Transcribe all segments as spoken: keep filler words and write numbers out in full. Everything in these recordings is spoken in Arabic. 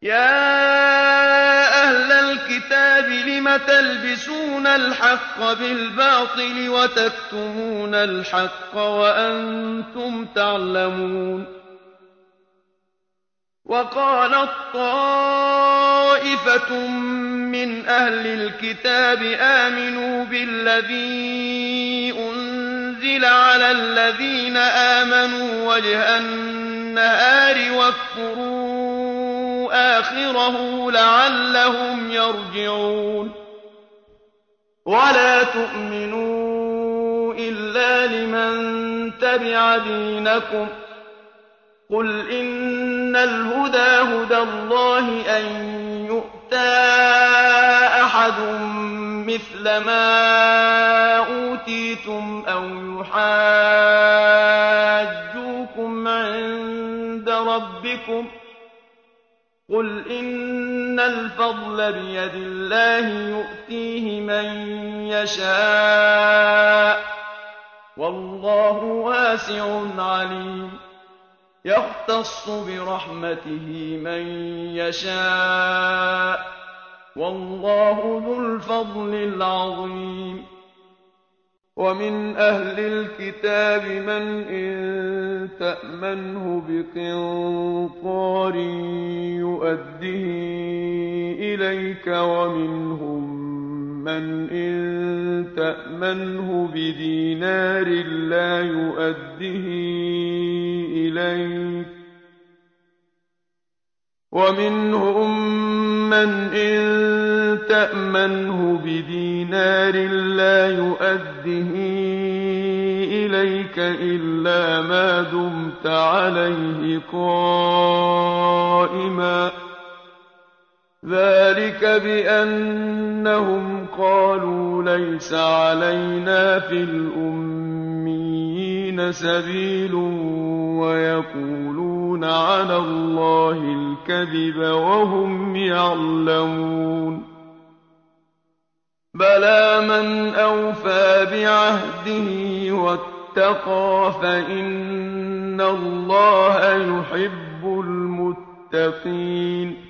يَا أَهْلَ الْكِتَابِ لِمَ تَلْبِسُونَ الْحَقَّ بِالْبَاطِلِ وَتَكْتُمُونَ الْحَقَّ وَأَنتُمْ تَعْلَمُونَ وَقَالَت طَّائِفَةٌ مِّنْ أَهْلِ الْكِتَابِ آمِنُوا بِالَّذِي أُنزِلَ عَلَى الَّذِينَ آمَنُوا وَجْهَ النَّهَارِ وَاكْفُرُوا آخِرَهُ لَعَلَّهُمْ يَرْجِعُونَ وَلَا تُؤْمِنُوا إِلَّا لِمَن تَبِعَ دِينَكُمْ قُلْ إِنَّ الْهُدَىٰ هُدَى اللَّهِ أَن يُؤْتَىٰ أَحَدٌ مِّثْلَ مَا أُوتِيتُمْ أَوْ يُحَاجُّوكُمْ عِندَ رَبِّكُمْ ۗ قُلْ إِنَّ الْفَضْلَ بِيَدِ اللَّهِ يُؤْتِيهِ مَن يَشَاءُ ۗ وَاللَّهُ وَاسِعٌ عَلِيمٌ يَخْتَصُّ بِرَحْمَتِهِ مَن يَشَاءُ ۗ وَاللَّهُ ذُو الْفَضْلِ الْعَظِيمِ وَمِنْ أَهْلِ الْكِتَابِ مَنْ إِن تَأْمَنْهُ بِقِنطَارٍ يُؤَدِّهِ إِلَيْكَ وَمِنْهُم مَّنْ إِن تَأْمَنْهُ بِدِينَارٍ لَّا يُؤَدِّهِ إِلَيْكَ وَمِنْهُم مَّنْ إِن تَأْمَنْهُ بِدِينَارٍ لَّا يُؤَدِّهِ إِلَيْكَ إِلَّا مَا دُمْتَ عَلَيْهِ قَائِمًا ۗ ذَٰلِكَ بِأَنَّهُمْ قَالُوا لَيْسَ عَلَيْنَا فِي الْأُمِّيِّينَ سَبِيلٌ وَيَقُولُونَ عَلَى اللَّهِ الْكَذِبَ وَهُمْ يَعْلَمُونَ بَلَىٰ مَنْ أَوْفَىٰ بِعَهْدِهِ وَاتَّقَىٰ فَإِنَّ اللَّهَ يُحِبُّ الْمُتَّقِينَ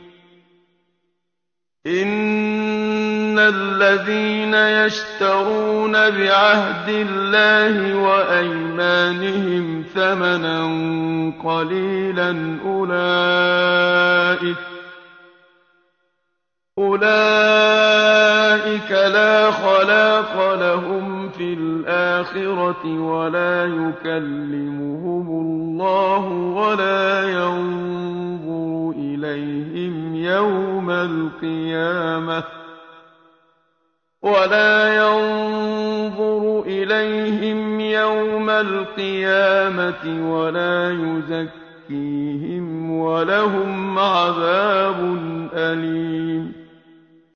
إِنَّ الَّذِينَ يَشْتَرُونَ بِعَهْدِ اللَّهِ وَأَيْمَانِهِمْ ثَمَنًا قَلِيلًا أُولَٰئِكَ أُولَٰئِكَ لَا خَلَاقَ لَهُمْ فِي الْآخِرَةِ وَلَا يُكَلِّمُهُمُ اللَّهُ وَلَا يَنظُرُ إِلَيْهِمْ يَوْمَ الْقِيَامَةِ وَلَا يَنظُرُ إِلَيْهِمْ يَوْمَ الْقِيَامَةِ وَلَا يُزَكِّيهِمْ وَلَهُمْ عَذَابٌ